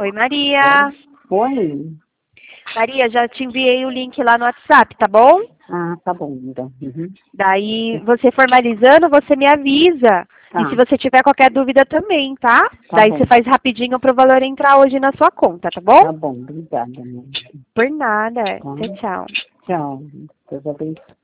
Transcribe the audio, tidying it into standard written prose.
Oi, Maria. Oi. Maria, já te enviei o link lá no WhatsApp, tá bom? Ah, tá bom, então. Uhum. Daí, você formalizando, você me avisa. Tá, E se você tiver qualquer dúvida também, tá? tá Daí bom. você faz rapidinho pro valor entrar hoje na sua conta, tá bom? Tá bom, obrigada, mãe. Por nada. Tá? Tchau, tchau. Tchau. Deus abençoe.